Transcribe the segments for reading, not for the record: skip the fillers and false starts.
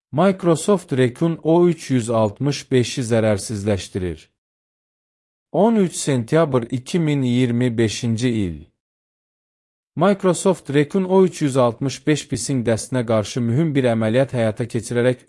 Microsoft Raccoon O365-i zərərsizləşdirir. 13 sentyabr 2025-ci il. Microsoft Raccoon O365 phishing dəstinə qarşı mühüm bir əməliyyat həyata keçirərək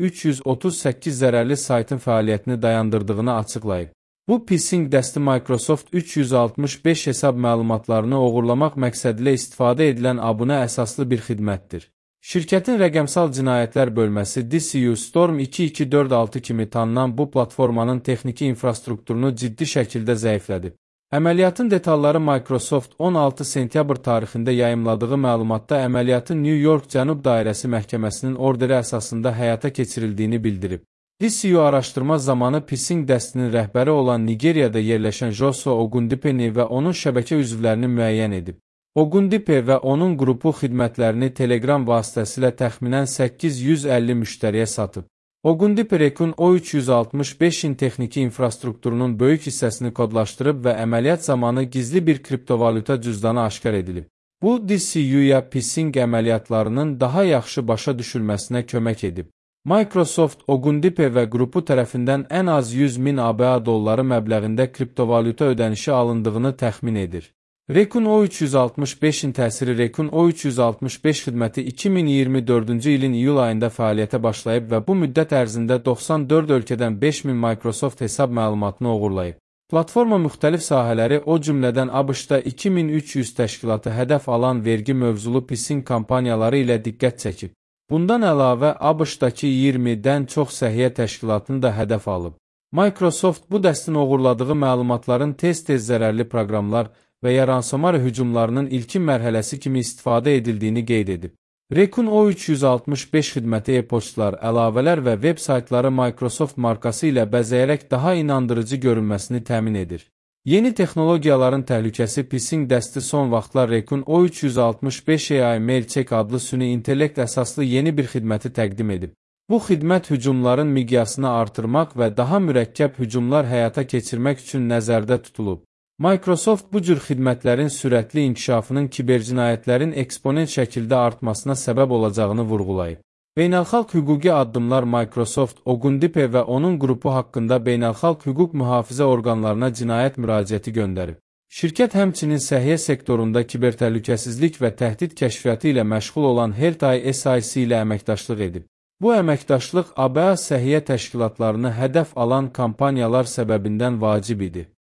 338 zərərli saytın fəaliyyətini dayandırdığını açıqlayıb. Bu phishing dəsti Microsoft 365 hesab məlumatlarını oğurlamaq məqsədilə istifadə edilən abunə əsaslı bir xidmətdir. Şirkətin rəqəmsal cinayətlər bölməsi DCU Storm 2246 kimi tanınan bu platformanın texniki infrastrukturunu ciddi şəkildə zəiflədib. Əməliyyatın detalları Microsoft 16 sentyabr tarixində yayımladığı məlumatda əməliyyatın New York Cənub Dairəsi Məhkəməsinin orderi əsasında həyata keçirildiyini bildirib. DCU araşdırma zamanı phishing dəstinin rəhbəri olan Nigeriyada yerləşən Joshua Ogundipeni və onun şəbəkə üzvlərini müəyyən edib. Ogundipe və onun qrupu xidmətlərini Telegram vasitəsilə təxminən 850 müştəriyə satıb. Ogundipe Raccoon O365-in texniki infrastrukturunun böyük hissəsini kodlaşdırıb və əməliyyat zamanı gizli bir kriptovalyuta cüzdanı aşkar edilib. Bu, DCU-ya phishing əməliyyatlarının daha yaxşı başa düşülməsinə kömək edib. Microsoft, Ogundipe və qrupu tərəfindən ən az 100.000 ABA dolları məbləğində kriptovalyuta ödənişi alındığını təxmin edir. Raccoon O365-in təsiri Raccoon O365 xidməti 2024-cü ilin iyul ayında fəaliyyətə başlayıb və bu müddət ərzində 94 ölkədən 5000 Microsoft hesab məlumatını oğurlayıb. Platforma müxtəlif sahələri, o cümlədən ABŞ-da 2300 təşkilatı hədəf alan vergi mövzulu phishing kampaniyaları ilə diqqət çəkib. Bundan əlavə, ABŞ-dakı 20-dən çox səhiyyə təşkilatını da hədəf alıb. Microsoft bu dəstin oğurladığı məlumatların tez-tez zərərli proqramlar və ya ransomware hücumlarının ilkin mərhələsi kimi istifadə edildiyini qeyd edib. Raccoon O365 xidməti e-poçtlar, əlavələr və veb saytları Microsoft markası ilə bəzəyərək daha inandırıcı görünməsini təmin edir. Yeni texnologiyaların təhlükəsi phishing dəsti son vaxtlar Raccoon O365 AI MailCheck adlı süni intellekt əsaslı yeni bir xidməti təqdim edib. Bu xidmət hücumların miqyasını artırmaq və daha mürəkkəb hücumlar həyata keçirmək üçün nəzərdə tutulub. Microsoft bu cür xidmətlərin sürətli inkişafının kibercinayətlərin eksponent şəkildə artmasına səbəb olacağını vurğulayıb. Beynəlxalq hüquqi addımlar Microsoft, Ogundipe və onun qrupu haqqında beynəlxalq hüquq mühafizə orqanlarına cinayət müraciəti göndərib. Şirkət həmçinin səhiyyə sektorunda kibertəhlükəsizlik və təhdid kəşfiyyatı ilə məşğul olan Health SIC ilə əməkdaşlıq edib. Bu əməkdaşlıq ABA səhiyyə təşkilatlarını hədəf alan kampaniyalar səbəbindən vacib idi.